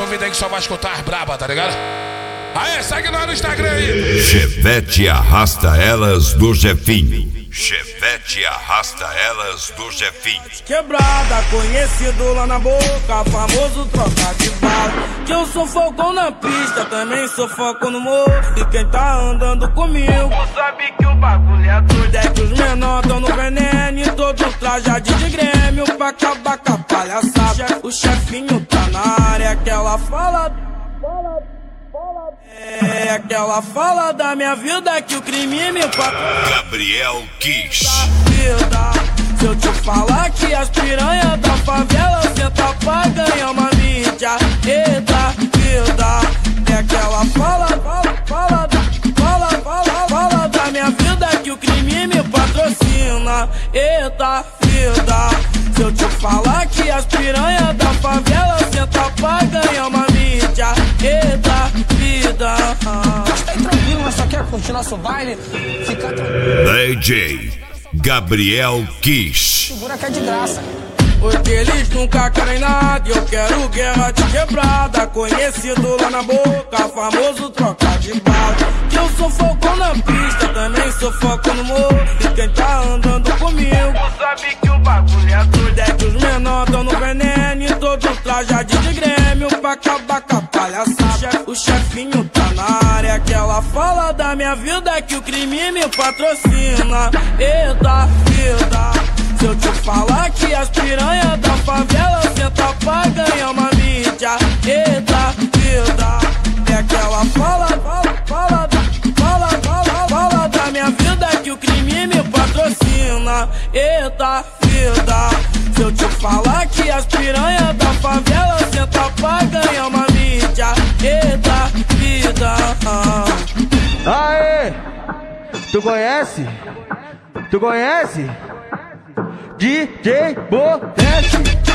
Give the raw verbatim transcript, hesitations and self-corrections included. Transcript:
ouvindo aí que só vai escutar as braba, tá ligado? Aê, segue nós no Instagram aí. Chevette arrasta elas do Jefinho. Chevette arrasta elas do Jefinho. Quebrada, conhecido lá na boca, famoso troca de bala. Que eu sou focão na pista, também sou foco no morro. E quem tá andando comigo sabe que o bagulho é doido. É que os menores tão no veneno e todo trajado de Grêmio pra acabar com a palhaçada. O chefinho tá na área, aquela fala... É aquela fala da minha vida que o crime me patrocina. Gabriel Kiss. Se eu te falar que as piranhas da favela senta pra ganhar uma mídia. Eita vida, é aquela fala, fala, fala, fala, fala, fala da minha vida que o crime me patrocina. Eita vida, se eu te falar que as piranhas da favela senta pra ganhar uma mídia. Eita vida. Tá aí tranquilo, mas só quer curtir nosso baile? Fica tranquilo. D J Gabriel Kiss. Segura que é de graça. Porque eles nunca querem nada, eu quero guerra de quebrada. Conhecido lá na boca, famoso troca de bala. Que eu sou focão na pista, também sou foco no morro. E quem tá andando comigo sabe que o bagulho é doido. É que os menores tão no veneno e todo trajado de Grêmio pra acabar com a palhaçada. O chefinho tá na área, aquela fala da minha vida que o crime me patrocina. Eita vida, se eu te falar que as piranhas da favela senta pra ganhar uma mídia. Eita vida, é aquela fala, fala, fala, fala, fala, fala da minha vida que o crime me patrocina. Eita vida, se eu te falar que as piranhas da favela senta pra ganhar uma mídia. Eita vida. Aê, tu conhece? Tu conhece? D J Botete.